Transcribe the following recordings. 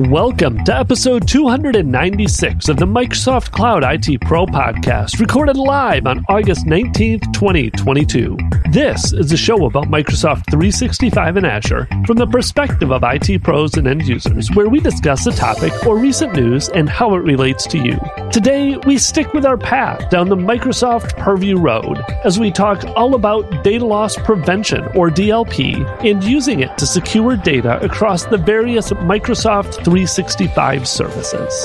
Welcome to episode 296 of the Microsoft Cloud IT Pro podcast, recorded live on August 19th, 2022. This is a show about Microsoft 365 and Azure from the perspective of IT pros and end users, where we discuss a topic or recent news and how it relates to you. Today, we stick with our path down the Microsoft Purview Road as we talk all about data loss prevention, or DLP, and using it to secure data across the various Microsoft 365 services.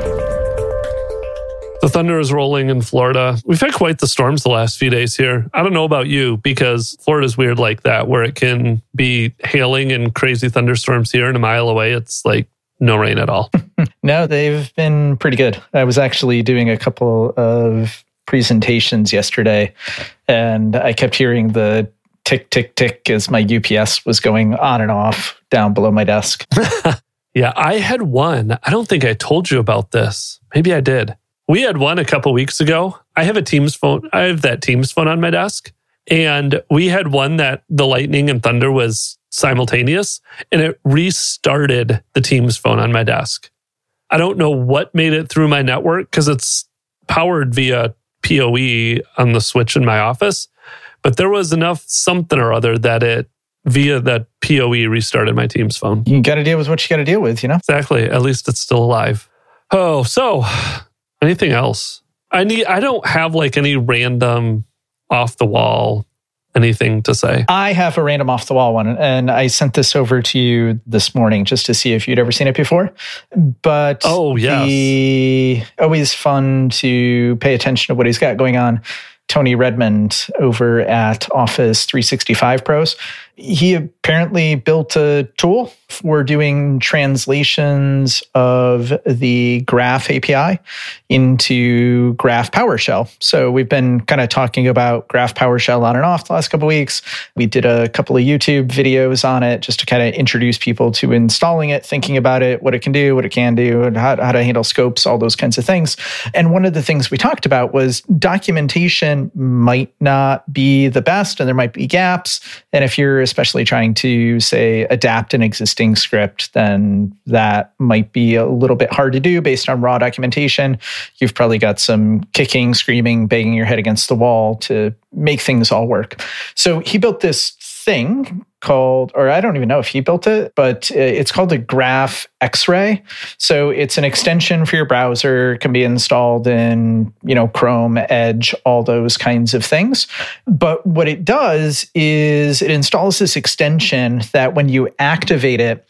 The thunder is rolling in Florida. We've had quite the storms the last few days here. I don't know about you, because Florida's weird like that, where it can be hailing and crazy thunderstorms here, and a mile away, it's like no rain at all. No, they've been pretty good. I was actually doing a couple of presentations yesterday, and I kept hearing the tick, tick, tick as my UPS was going on and off down below my desk. Yeah, I had one. I don't think I told you about this. Maybe I did. We had one a couple weeks ago. I have a Teams phone. I have that Teams phone on my desk. And we had one that the lightning and thunder was simultaneous, and it restarted the Teams phone on my desk. I don't know what made it through my network because it's powered via PoE on the switch in my office. But there was enough something or other that it, via that PoE, restarted my Teams phone. You got to deal with what you got to deal with, you know? Exactly. At least it's still alive. Oh, so anything else? I don't have like any random off the wall anything to say. I have a random off the wall one, and I sent this over to you this morning just to see if you'd ever seen it before. But always fun to pay attention to what he's got going on. Tony Redmond over at Office 365 Pros. He apparently built a tool for doing translations of the Graph API into Graph PowerShell. So we've been kind of talking about Graph PowerShell on and off the last couple of weeks. We did a couple of YouTube videos on it just to kind of introduce people to installing it, thinking about it, what it can do, and how to handle scopes, all those kinds of things. And one of the things we talked about was documentation might not be the best, and there might be gaps. And if you're especially trying to, say, adapt an existing script, then that might be a little bit hard to do based on raw documentation. You've probably got some kicking, screaming, banging your head against the wall to make things all work. So he built this thing called, or I don't even know if he built it, but it's called the Graph X-Ray. So it's an extension for your browser, can be installed in, Chrome, Edge, all those kinds of things. But what it does is it installs this extension that when you activate it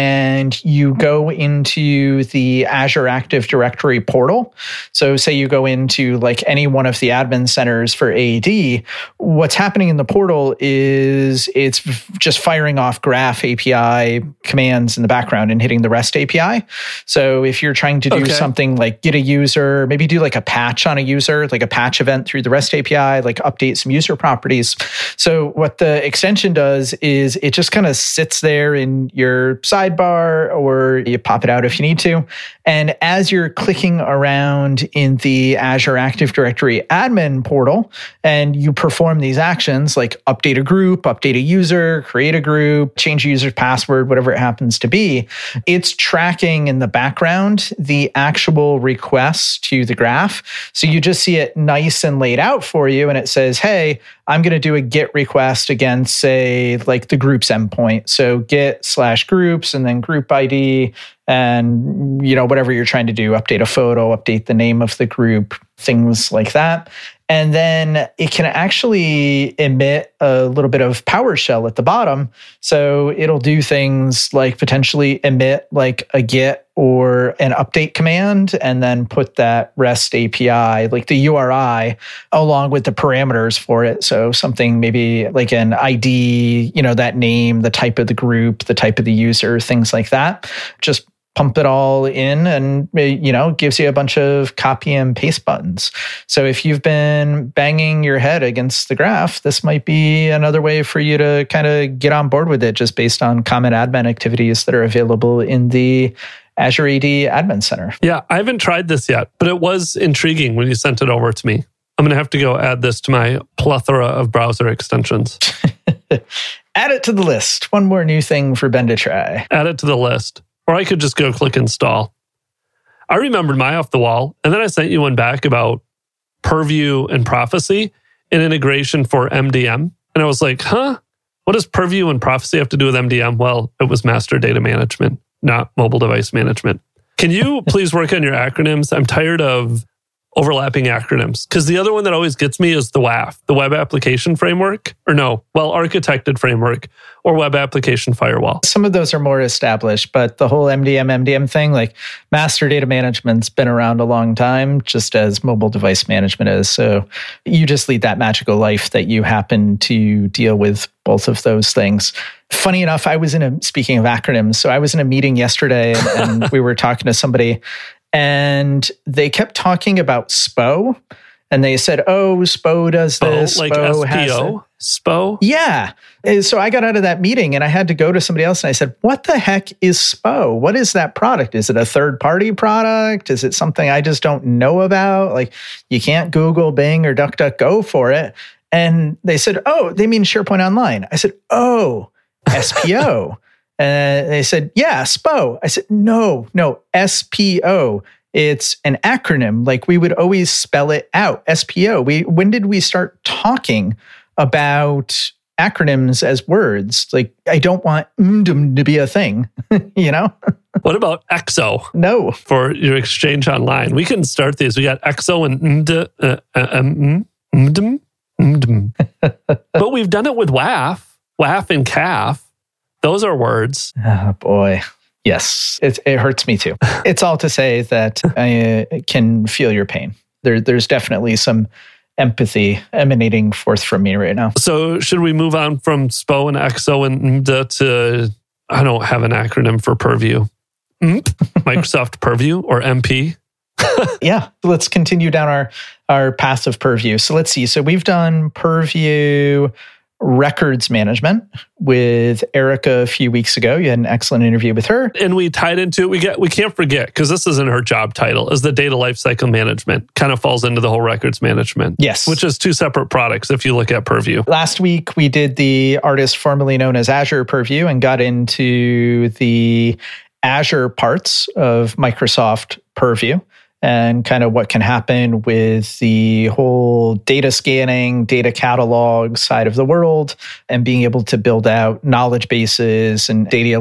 and you go into the Azure Active Directory portal, so say you go into like any one of the admin centers for AD, what's happening in the portal is it's just firing off Graph API commands in the background and hitting the REST API. So if you're trying to do something like get a user, maybe do like a patch on a user, like a patch event through the REST API, like update some user properties. So what the extension does is it just kind of sits there in your sidebar, or you pop it out if you need to. And as you're clicking around in the Azure Active Directory admin portal, and you perform these actions like update a group, update a user, create a group, change a user's password, whatever it happens to be, it's tracking in the background the actual requests to the graph. So you just see it nice and laid out for you, and it says, hey, I'm going to do a GET request against, say, like the groups endpoint. So GET/groups and then group ID and, whatever you're trying to do, update a photo, update the name of the group, things like that. And then it can actually emit a little bit of PowerShell at the bottom. So it'll do things like potentially emit like a GET or an update command, and then put that REST API, like the URI, along with the parameters for it. So something maybe like an ID, that name, the type of the group, the type of the user, things like that. Just pump it all in, and gives you a bunch of copy and paste buttons. So if you've been banging your head against the graph, this might be another way for you to kind of get on board with it, just based on common admin activities that are available in the Azure AD Admin Center. Yeah, I haven't tried this yet, but it was intriguing when you sent it over to me. I'm going to have to go add this to my plethora of browser extensions. Add it to the list. One more new thing for Ben to try. Add it to the list. Or I could just go click install. I remembered my off the wall, and then I sent you one back about Purview and Prophecy, an integration for MDM. And I was like, what does Purview and Prophecy have to do with MDM? Well, it was master data management, not mobile device management. Can you please work on your acronyms? I'm tired of overlapping acronyms. Because the other one that always gets me is the WAF, the Web Application Framework, Architected Framework, or Web Application Firewall. Some of those are more established, but the whole MDM thing, like master data management's been around a long time, just as mobile device management is. So you just lead that magical life that you happen to deal with both of those things. Funny enough, speaking of acronyms, so I was in a meeting yesterday and we were talking to somebody, and they kept talking about SPO. And they said, SPO does this. Like SPO SPO? SPO? Yeah. And so I got out of that meeting and I had to go to somebody else and I said, what the heck is SPO? What is that product? Is it a third-party product? Is it something I just don't know about? Like, you can't Google, Bing, or DuckDuckGo for it. And they said, they mean SharePoint Online. I said, SPO. And they said, yeah, SPO. I said, no, SPO. It's an acronym. Like, we would always spell it out, SPO. When did we start talking about acronyms as words? Like, I don't want to be a thing, you know? What about EXO? No. For your exchange online. We can start these. We got EXO and But we've done it with WAF and CAF. Those are words. Oh, boy. Yes, it hurts me too. It's all to say that I can feel your pain. There's definitely some empathy emanating forth from me right now. So should we move on from SPO and EXO and to, I don't have an acronym for Purview. Microsoft Purview or MP? Yeah, let's continue down our path of Purview. So let's see. So we've done Purview records management with Erica a few weeks ago. You had an excellent interview with her. And we tied into it. We can't forget, because this isn't her job title, is the data lifecycle management. Kind of falls into the whole records management. Yes. Which is two separate products if you look at Purview. Last week, we did the artist formerly known as Azure Purview and got into the Azure parts of Microsoft Purview and kind of what can happen with the whole data scanning, data catalog side of the world, and being able to build out knowledge bases and data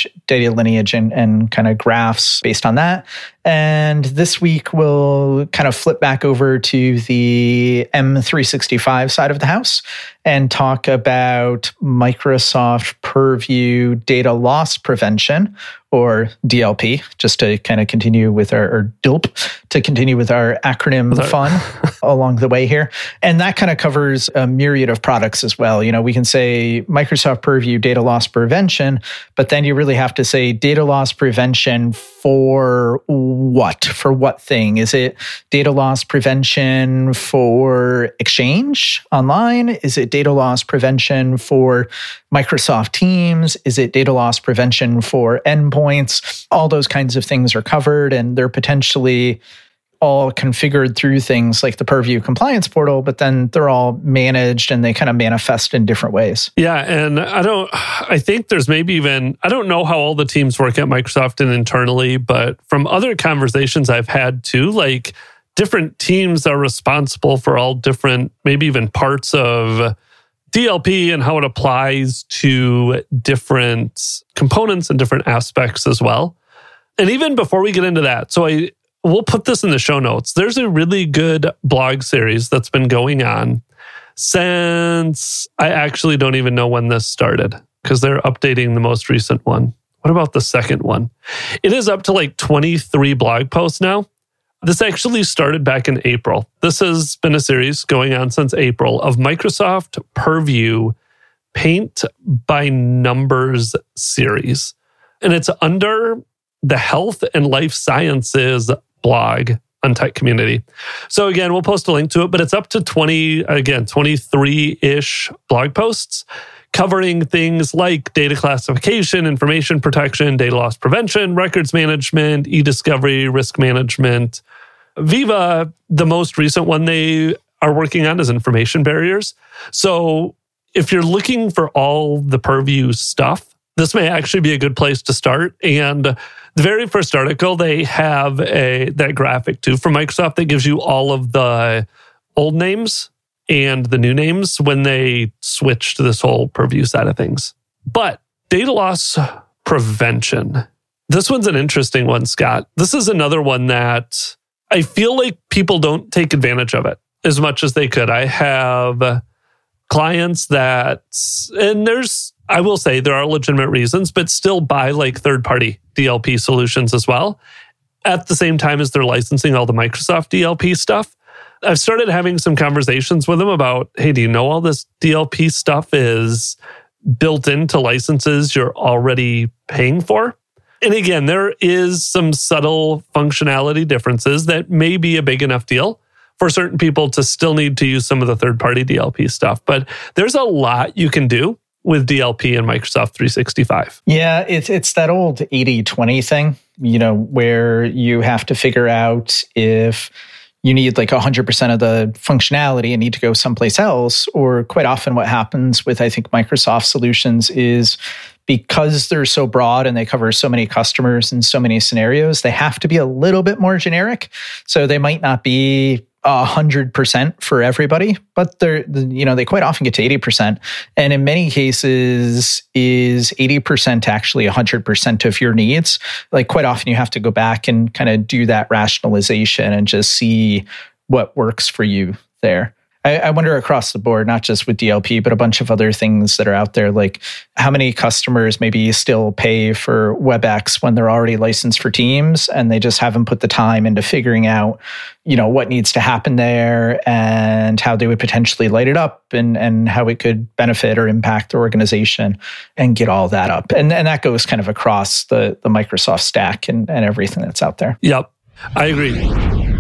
lineage and kind of graphs based on that. And this week, we'll kind of flip back over to the M365 side of the house and talk about Microsoft Purview data loss prevention, or DLP, just to kind of continue with or DLP, to continue with our acronym fun along the way here. And that kind of covers a myriad of products as well. You know, we can say Microsoft Purview data loss prevention, but then you really have to say data loss prevention for what? For what thing? Is it data loss prevention for Exchange Online? Is it data loss prevention for Microsoft Teams? Is it data loss prevention for endpoints? All those kinds of things are covered, and they're potentially all configured through things like the Purview compliance portal, but then they're all managed and they kind of manifest in different ways. Yeah. And I think there's maybe even, I don't know how all the teams work at Microsoft and internally, but from other conversations I've had too, like different teams are responsible for all different, maybe even parts of DLP and how it applies to different components and different aspects as well. And even before we get into that, we'll put this in the show notes. There's a really good blog series that's been going on since, I actually don't even know when this started, because they're updating the most recent one. What about the second one? It is up to like 23 blog posts now. This actually started back in April. This has been a series going on since April of Microsoft Purview Paint by Numbers series. And it's under the Health and Life Sciences blog on Tech Community. So again, we'll post a link to it, but it's up to 23-ish blog posts covering things like data classification, information protection, data loss prevention, records management, e-discovery, risk management. Viva, the most recent one they are working on is information barriers. So if you're looking for all the Purview stuff, this may actually be a good place to start. And the very first article, they have that graphic too from Microsoft that gives you all of the old names and the new names when they switch to this whole Purview side of things. But data loss prevention. This one's an interesting one, Scott. This is another one that I feel like people don't take advantage of it as much as they could. I have clients that, and I will say there are legitimate reasons, but still buy like third-party DLP solutions as well, at the same time as they're licensing all the Microsoft DLP stuff. I've started having some conversations with them about, hey, do you know all this DLP stuff is built into licenses you're already paying for? And again, there is some subtle functionality differences that may be a big enough deal for certain people to still need to use some of the third-party DLP stuff. But there's a lot you can do with DLP and Microsoft 365. Yeah, it's that old 80-20 thing, where you have to figure out if you need like 100% of the functionality and need to go someplace else. Or quite often what happens with, I think, Microsoft solutions is because they're so broad and they cover so many customers and so many scenarios, they have to be a little bit more generic. So they might not be 100% for everybody, but they quite often get to 80%. And in many cases, is 80% actually 100% of your needs? Like quite often you have to go back and kind of do that rationalization and just see what works for you there. I wonder across the board, not just with DLP, but a bunch of other things that are out there, like how many customers maybe still pay for WebEx when they're already licensed for Teams and they just haven't put the time into figuring out, what needs to happen there and how they would potentially light it up and how it could benefit or impact the organization and get all that up. And that goes kind of across the Microsoft stack and everything that's out there. Yep, I agree.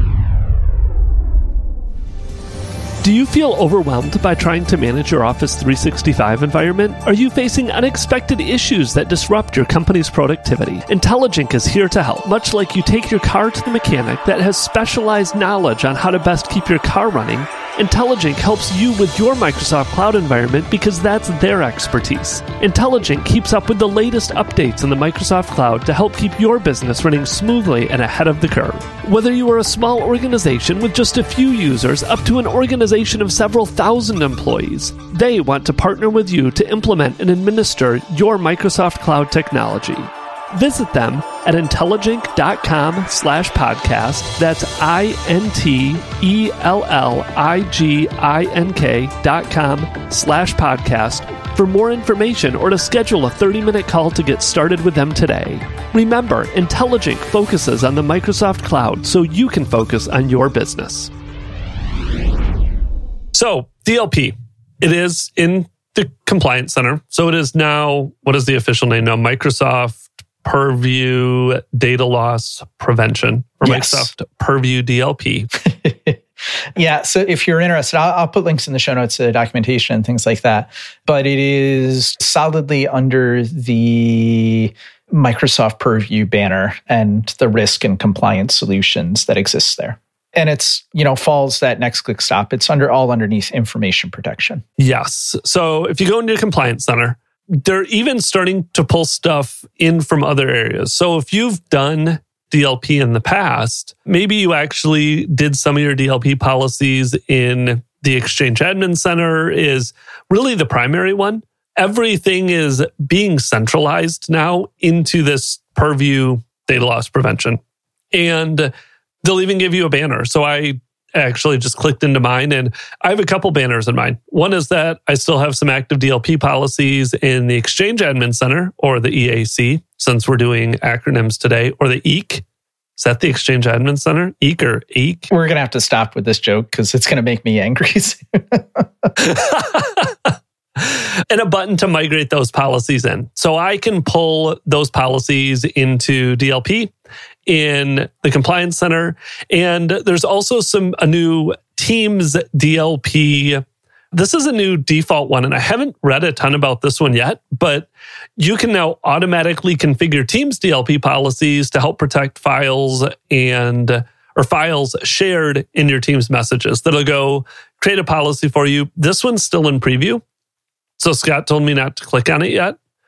Do you feel overwhelmed by trying to manage your Office 365 environment? Are you facing unexpected issues that disrupt your company's productivity? Intelligink is here to help. Much like you take your car to the mechanic that has specialized knowledge on how to best keep your car running, Intelligink helps you with your Microsoft Cloud environment because that's their expertise. Intelligink keeps up with the latest updates in the Microsoft Cloud to help keep your business running smoothly and ahead of the curve. Whether you are a small organization with just a few users up to an organization of several thousand employees, they want to partner with you to implement and administer your Microsoft Cloud technology. Visit them at Intelligink.com/podcast. That's INTELLIGINK.com/podcast for more information or to schedule a 30-minute call to get started with them today. Remember, Intelligink focuses on the Microsoft Cloud so you can focus on your business. So, DLP, it is in the Compliance Center. So it is now, what is the official name now? Microsoft Purview Data Loss Prevention, or yes. Microsoft Purview DLP. Yeah, so if you're interested, I'll put links in the show notes to documentation and things like that. But it is solidly under the Microsoft Purview banner and the risk and compliance solutions that exists there. And it's, falls that next click stop. It's underneath information protection. Yes. So if you go into Compliance Center, they're even starting to pull stuff in from other areas. So if you've done DLP in the past, maybe you actually did some of your DLP policies in the Exchange Admin Center is really the primary one. Everything is being centralized now into this Purview Data Loss Prevention. And they'll even give you a banner. So I actually just clicked into mine and I have a couple banners in mine. One is that I still have some active DLP policies in the Exchange Admin Center, or the EAC, since we're doing acronyms today, or the EAC. Is that the Exchange Admin Center? EAC or EAC? We're going to have to stop with this joke because it's going to make me angry. And a button to migrate those policies in. So I can pull those policies into DLP in the Compliance Center. And there's also a new Teams DLP. This is a new default one, and I haven't read a ton about this one yet, but you can now automatically configure Teams DLP policies to help protect files or files shared in your Teams messages. That'll go create a policy for you. This one's still in preview. So Scott told me not to click on it yet,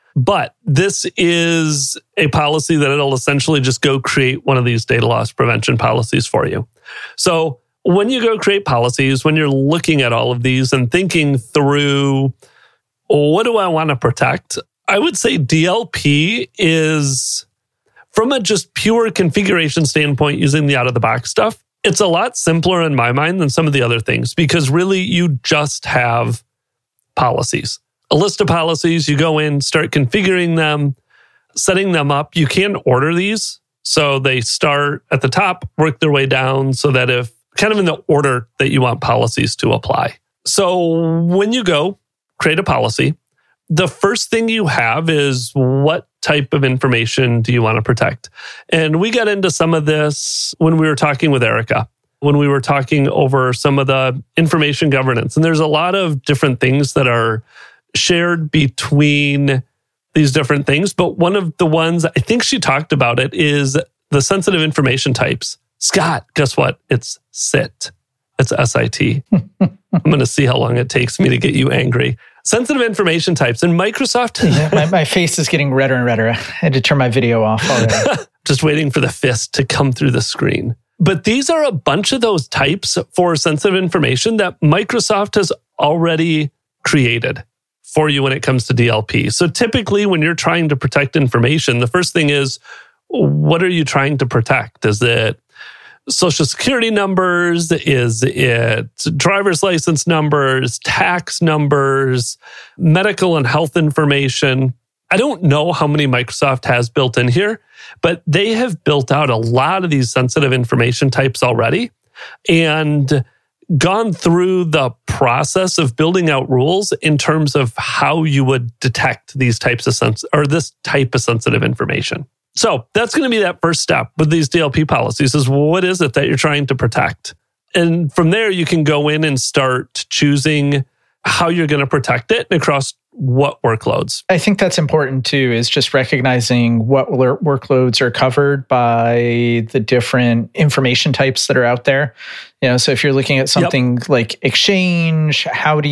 But this is a policy that it'll essentially just go create one of these data loss prevention policies for you. So when you go create policies, when you're looking at all of these and thinking through, what do I want to protect? I would say DLP is, from a just pure configuration standpoint, using the out-of-the-box stuff, it's a lot simpler in my mind than some of the other things, because really you just have policies. A list of policies, you go in, start configuring them, setting them up. You can order these. So they start at the top, work their way down so that if kind of in the order that you want policies to apply. So when you go create a policy, the first thing you have is what type of information do you want to protect? And we got into some of this when we were talking with Erica, when we were talking over some of the information governance. And there's a lot of different things that are shared between these different things. But one of the ones, I think she talked about it, is the sensitive information types. Scott, guess what? It's SIT. It's SIT. I'm going to see how long it takes me to get you angry. Sensitive information types. And Microsoft... my face is getting redder and redder. I had to turn my video off already. Just waiting for the fist to come through the screen. But these are a bunch of those types for sensitive information that Microsoft has already created for you when it comes to DLP. So typically when you're trying to protect information, the first thing is, what are you trying to protect? Is it social security numbers? Is it driver's license numbers, tax numbers, medical and health information? I don't know how many Microsoft has built in here, but they have built out a lot of these sensitive information types already and gone through the process of building out rules in terms of how you would detect these types of this type of sensitive information. So that's going to be that first step with these DLP policies is, what is it that you're trying to protect? And from there, you can go in and start choosing how you're going to protect it across what workloads. I think that's important too, is just recognizing what workloads are covered by the different information types that are out there. So if you're looking at something like Exchange, what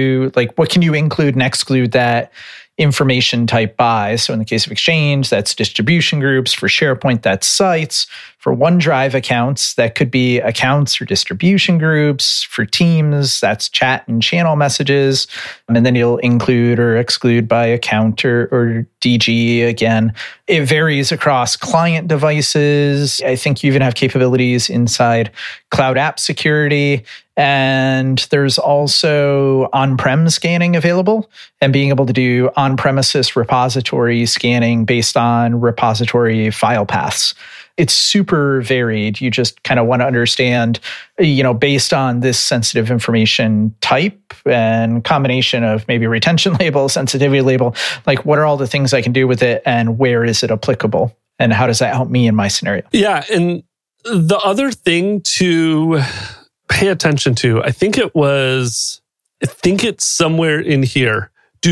can you include and exclude that information type by? So in the case of Exchange, that's distribution groups. For SharePoint, that's sites. For OneDrive accounts, that could be accounts or distribution groups. For Teams, that's chat and channel messages. And then you'll include or exclude by account or DG again. It varies across client devices. I think you even have capabilities inside Cloud App Security. And there's also on-prem scanning available and being able to do on-premises repository scanning based on repository file paths. It's super varied. You just kind of want to understand, based on this sensitive information type and combination of maybe retention label, sensitivity label, like what are all the things I can do with it and where is it applicable? And how does that help me in my scenario? Yeah. And the other thing to pay attention to, I think it's somewhere in here.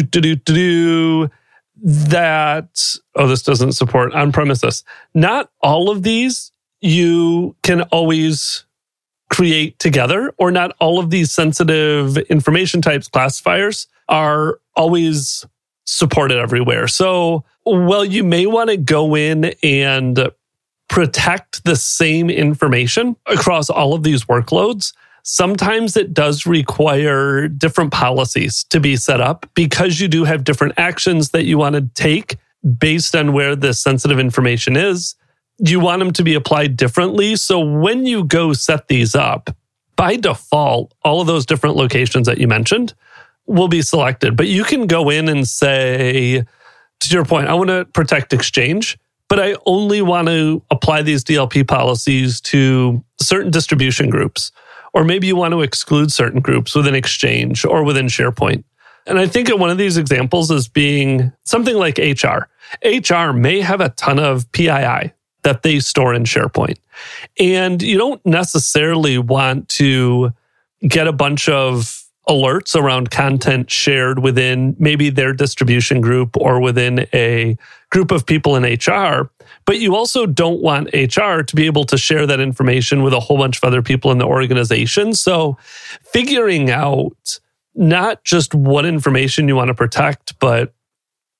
This doesn't support on-premises. Not all of these you can always create together, or not all of these sensitive information types classifiers are always supported everywhere. So, while you may want to go in and protect the same information across all of these workloads, sometimes it does require different policies to be set up because you do have different actions that you want to take based on where the sensitive information is. You want them to be applied differently. So when you go set these up, by default, all of those different locations that you mentioned will be selected. But you can go in and say, to your point, I want to protect Exchange, but I only want to apply these DLP policies to certain distribution groups. Or maybe you want to exclude certain groups within Exchange or within SharePoint. And I think one of these examples is being something like HR. HR may have a ton of PII that they store in SharePoint. And you don't necessarily want to get a bunch of alerts around content shared within maybe their distribution group or within a group of people in HR. But you also don't want HR to be able to share that information with a whole bunch of other people in the organization. So figuring out not just what information you want to protect, but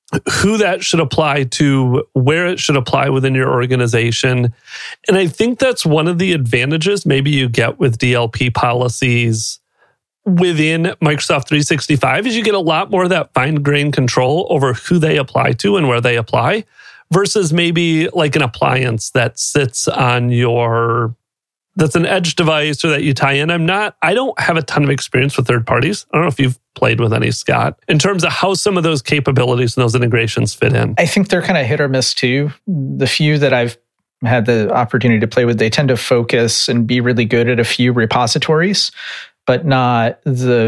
who that should apply to, where it should apply within your organization. And I think that's one of the advantages maybe you get with DLP policies within Microsoft 365 is you get a lot more of that fine-grained control over who they apply to and where they apply versus maybe like an appliance that sits on that's an edge device or that you tie in. I don't have a ton of experience with third parties. I don't know if you've played with any, Scott, in terms of how some of those capabilities and those integrations fit in. I think they're kind of hit or miss too. The few that I've had the opportunity to play with, they tend to focus and be really good at a few repositories, but not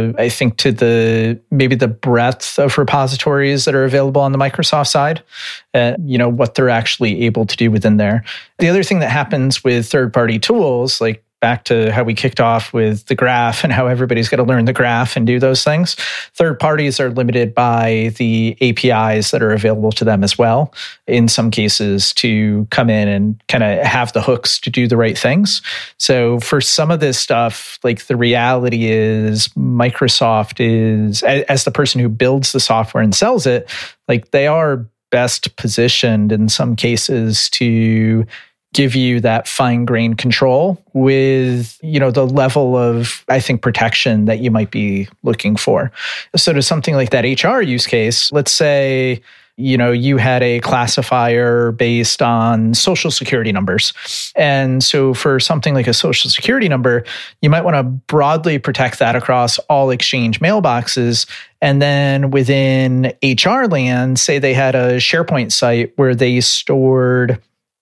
maybe the breadth of repositories that are available on the Microsoft side, what they're actually able to do within there. The other thing that happens with third-party tools, like back to how we kicked off with the graph and how everybody's got to learn the graph and do those things, third parties are limited by the APIs that are available to them as well, in some cases, to come in and kind of have the hooks to do the right things. So for some of this stuff, like the reality is Microsoft is, as the person who builds the software and sells it, like they are best positioned in some cases to give you that fine-grained control with, the level of, I think, protection that you might be looking for. So to something like that HR use case, let's say, you had a classifier based on social security numbers. And so for something like a social security number, you might want to broadly protect that across all Exchange mailboxes. And then within HR land, say they had a SharePoint site where they stored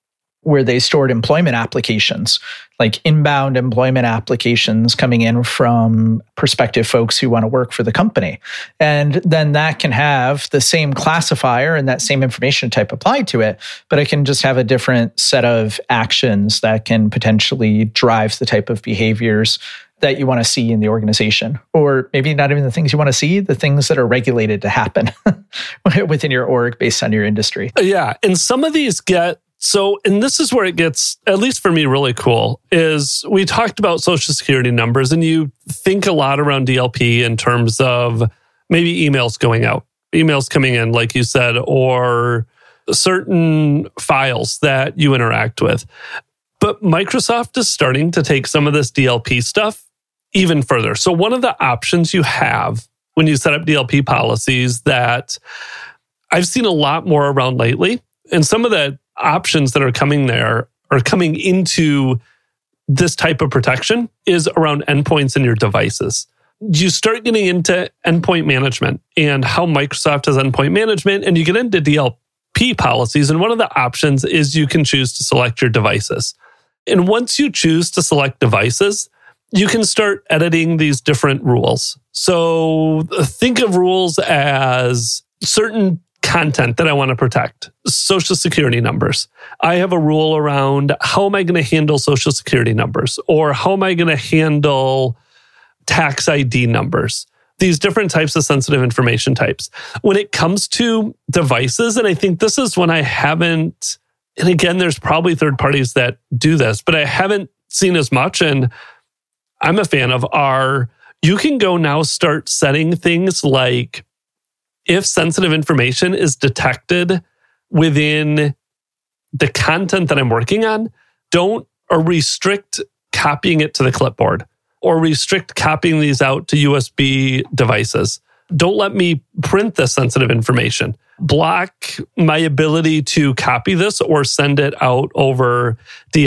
employment applications, like inbound employment applications coming in from prospective folks who want to work for the company. And then that can have the same classifier and that same information type applied to it, but it can just have a different set of actions that can potentially drive the type of behaviors that you want to see in the organization. Or maybe not even the things you want to see, the things that are regulated to happen within your org based on your industry. Yeah. And some of these and this is where it gets, at least for me, really cool, is we talked about social security numbers, and you think a lot around DLP in terms of maybe emails going out, emails coming in, like you said, or certain files that you interact with. But Microsoft is starting to take some of this DLP stuff even further. So one of the options you have when you set up DLP policies that I've seen a lot more around lately, and some of the options that are coming there or coming into this type of protection is around endpoints in your devices. You start getting into endpoint management and how Microsoft has endpoint management, and you get into DLP policies. And one of the options is you can choose to select your devices. And once you choose to select devices, you can start editing these different rules. So think of rules as certain content that I want to protect. Social security numbers. I have a rule around how am I going to handle social security numbers, or how am I going to handle tax ID numbers? These different types of sensitive information types. When it comes to devices, and I think this is when I haven't, and again, there's probably third parties that do this, but I haven't seen as much, and I'm a fan of, you can go now start setting things like, if sensitive information is detected within the content that I'm working on, don't or restrict copying it to the clipboard or restrict copying these out to USB devices. Don't let me print this sensitive information. Block my ability to copy this or send it out over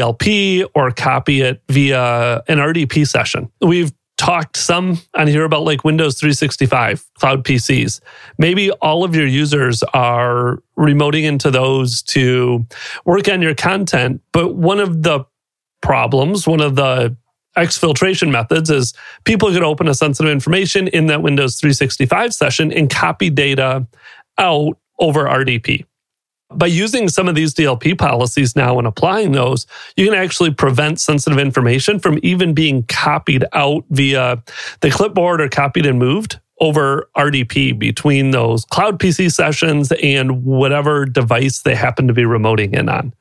DLP or copy it via an RDP session. We've talked some on here about like Windows 365 cloud PCs. Maybe all of your users are remoting into those to work on your content, but one of the problems, one of the exfiltration methods is people could open a sensitive information in that Windows 365 session and copy data out over RDP. By using some of these DLP policies now and applying those, you can actually prevent sensitive information from even being copied out via the clipboard or copied and moved over RDP between those cloud PC sessions and whatever device they happen to be remoting in on.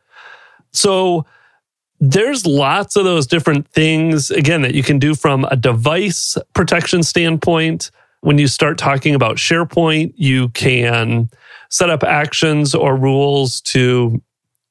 So there's lots of those different things, again, that you can do from a device protection standpoint, When you start talking about SharePoint, you can set up actions or rules to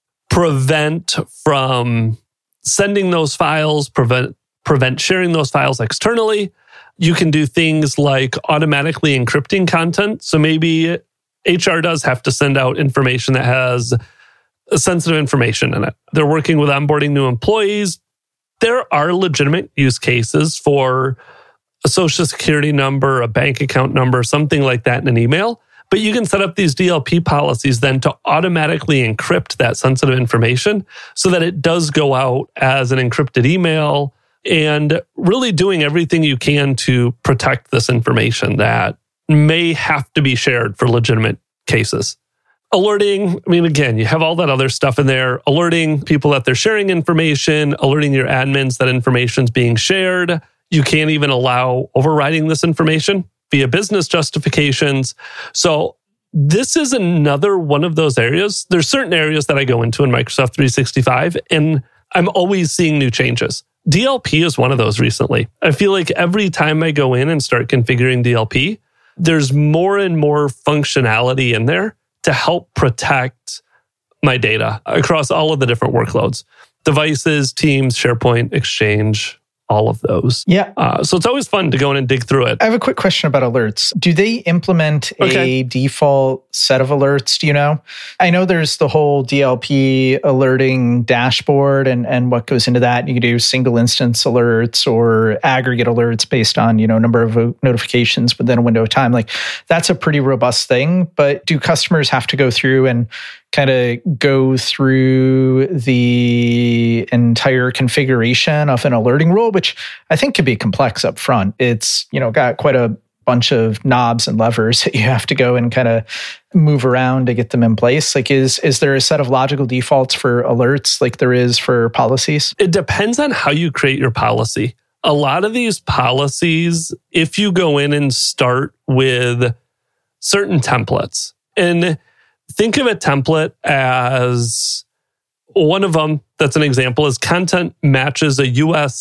prevent from sending those files, prevent sharing those files externally. You can do things like automatically encrypting content. So maybe HR does have to send out information that has sensitive information in it. They're working with onboarding new employees. There are legitimate use cases for a social security number, a bank account number, something like that in an email. But you can set up these DLP policies then to automatically encrypt that sensitive information so that it does go out as an encrypted email, and really doing everything you can to protect this information that may have to be shared for legitimate cases. Alerting, again, you have all that other stuff in there. Alerting people that they're sharing information, alerting your admins that information's being shared. You can't even allow overriding this information via business justifications. So this is another one of those areas. There's certain areas that I go into in Microsoft 365, and I'm always seeing new changes. DLP is one of those recently. I feel like every time I go in and start configuring DLP, there's more and more functionality in there to help protect my data across all of the different workloads. Devices, Teams, SharePoint, Exchange, all of those. Yeah. So it's always fun to go in and dig through it. I have a quick question about alerts. Do they implement a default set of alerts? Do you know? I know there's the whole DLP alerting dashboard and what goes into that. You can do single instance alerts or aggregate alerts based on, number of notifications within a window of time. Like, that's a pretty robust thing. But do customers have to go through and kind of go through the entire configuration of an alerting rule, which I think can be complex up front? It's, got quite a bunch of knobs and levers that you have to go and kind of move around to get them in place. Like, is there a set of logical defaults for alerts like there is for policies? It depends on how you create your policy. A lot of these policies, if you go in and start with certain templates, and think of a template as one of them, that's an example, is content matches the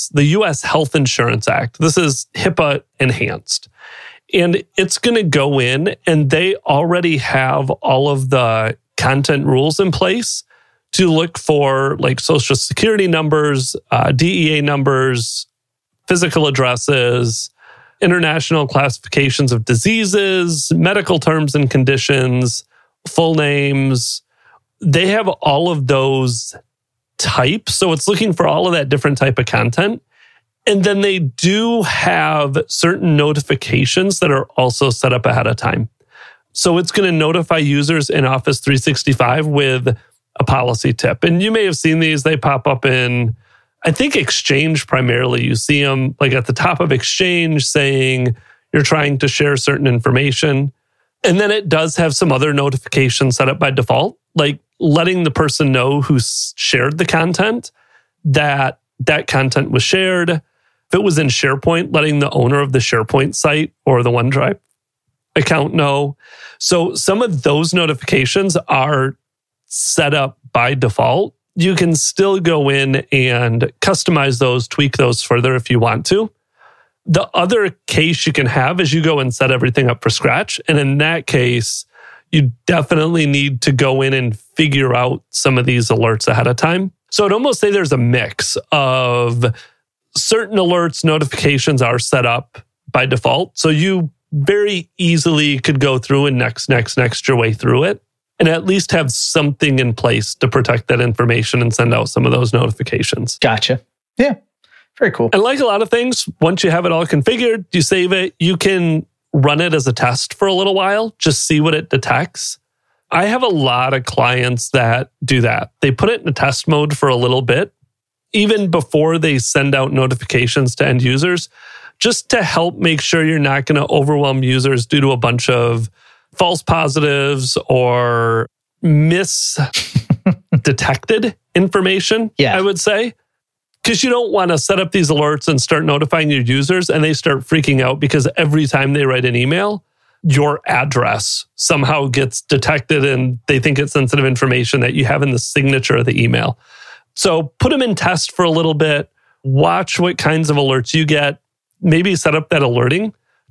US Health Insurance Act. This is HIPAA enhanced. And it's going to go in, and they already have all of the content rules in place to look for like social security numbers, DEA numbers, physical addresses, international classifications of diseases, medical terms and conditions, full names. They have all of those types. So it's looking for all of that different type of content. And then they do have certain notifications that are also set up ahead of time. So it's going to notify users in Office 365 with a policy tip. And you may have seen these. They pop up in, I think, Exchange primarily. You see them like at the top of Exchange saying you're trying to share certain information. And then it does have some other notifications set up by default, like letting the person know who shared the content that that content was shared. If it was in SharePoint, letting the owner of the SharePoint site or the OneDrive account know. So some of those notifications are set up by default. You can still go in and customize those, tweak those further if you want to. The other case you can have is you go and set everything up from scratch. And in that case, you definitely need to go in and figure out some of these alerts ahead of time. So I'd almost say there's a mix of certain alerts, notifications are set up by default. So you very easily could go through and next your way through it and at least have something in place to protect that information and send out some of those notifications. Gotcha. Yeah. Very cool. And like a lot of things, once you have it all configured, you save it, you can run it as a test for a little while, just see what it detects. I have a lot of clients that do that. They put it in a test mode for a little bit, even before they send out notifications to end users, just to help make sure you're not going to overwhelm users due to a bunch of false positives or misdetected information, I would say. Because you don't want to set up these alerts and start notifying your users and they start freaking out because every time they write an email, your address somehow gets detected and they think it's sensitive information that you have in the signature of the email. So put them in test for a little bit, watch what kinds of alerts you get, maybe set up that alerting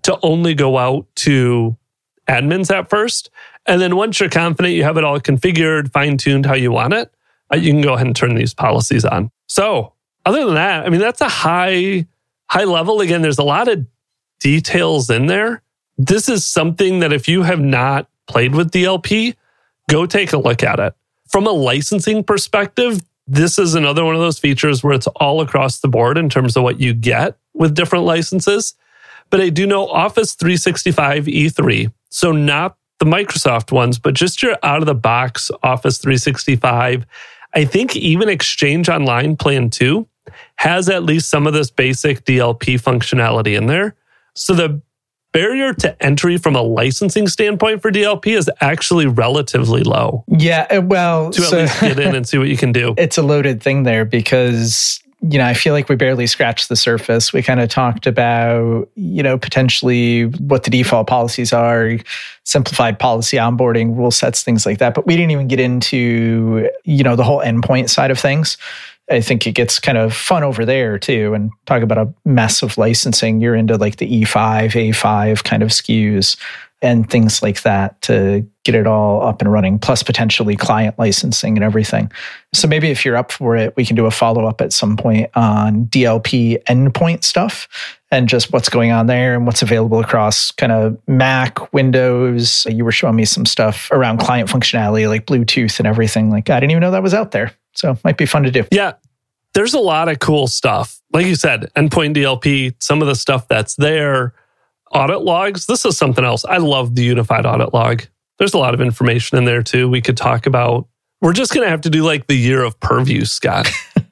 to only go out to admins at first. And then once you're confident you have it all configured, fine-tuned how you want it, you can go ahead and turn these policies on. So other than that, I mean, that's a high level. Again, there's a lot of details in there. This is something that if you have not played with DLP, go take a look at it. From a licensing perspective, this is another one of those features where it's all across the board in terms of what you get with different licenses. But I do know Office 365 E3, so not the Microsoft ones, but just your out-of-the-box Office 365. I think even Exchange Online Plan 2 has at least some of this basic DLP functionality in there. So the barrier to entry from a licensing standpoint for DLP is actually relatively low. Yeah, well, to at least get in and see what you can do. It's a loaded thing there because, I feel like we barely scratched the surface. We kind of talked about, potentially what the default policies are, simplified policy onboarding, rule sets, things like that. But we didn't even get into, the whole endpoint side of things. I think it gets kind of fun over there too. And talk about a mess of licensing. You're into like the E5, A5 kind of SKUs and things like that to get it all up and running, plus potentially client licensing and everything. So maybe if you're up for it, we can do a follow-up at some point on DLP endpoint stuff and just what's going on there and what's available across kind of Mac, Windows. You were showing me some stuff around client functionality like Bluetooth and everything. Like, I didn't even know that was out there. So it might be fun to do. Yeah, there's a lot of cool stuff. Like you said, endpoint DLP, some of the stuff that's there, audit logs. This is something else. I love the unified audit log. There's a lot of information in there too. We could talk about. We're just going to have to do like the year of Purview, Scott.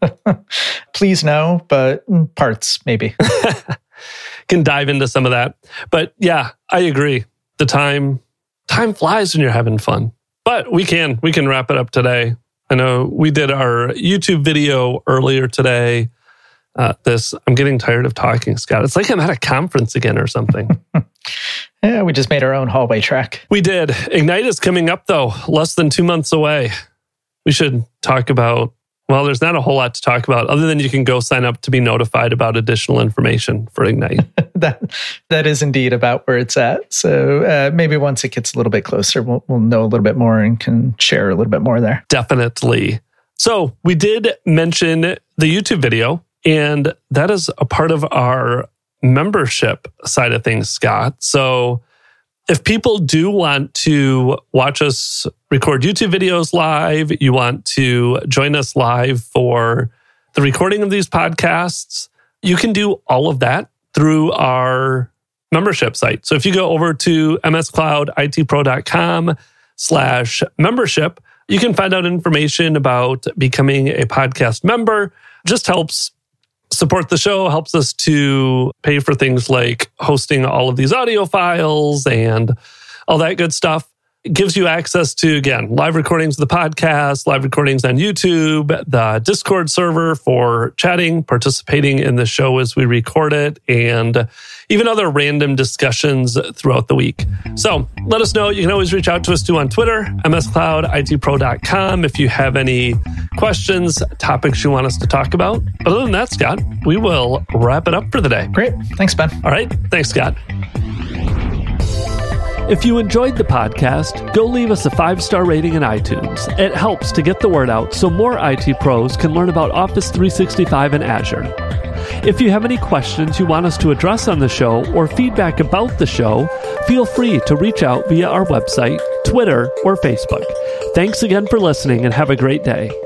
Please no, but parts maybe. Can dive into some of that. But yeah, I agree. The time flies when you're having fun. But we can wrap it up today. I know we did our YouTube video earlier today. I'm getting tired of talking, Scott. It's like I'm at a conference again or something. Yeah, we just made our own hallway track. We did. Ignite is coming up, though, less than 2 months away. We should talk about, well, there's not a whole lot to talk about other than you can go sign up to be notified about additional information for Ignite. That is indeed about where it's at. So maybe once it gets a little bit closer, we'll know a little bit more and can share a little bit more there. Definitely. So we did mention the YouTube video, and that is a part of our membership side of things, Scott. So if people do want to watch us record YouTube videos live, you want to join us live for the recording of these podcasts, you can do all of that through our membership site. So if you go over to msclouditpro.com/membership, you can find out information about becoming a podcast member. Just helps support the show, helps us to pay for things like hosting all of these audio files and all that good stuff. It gives you access to, again, live recordings of the podcast, live recordings on YouTube, the Discord server for chatting, participating in the show as we record it, and even other random discussions throughout the week. So let us know. You can always reach out to us too on Twitter, msclouditpro.com, if you have any questions, topics you want us to talk about. But other than that, Scott, we will wrap it up for the day. Great. Thanks, Ben. All right. Thanks, Scott. If you enjoyed the podcast, go leave us a 5-star rating in iTunes. It helps to get the word out so more IT pros can learn about Office 365 and Azure. If you have any questions you want us to address on the show or feedback about the show, feel free to reach out via our website, Twitter, or Facebook. Thanks again for listening and have a great day.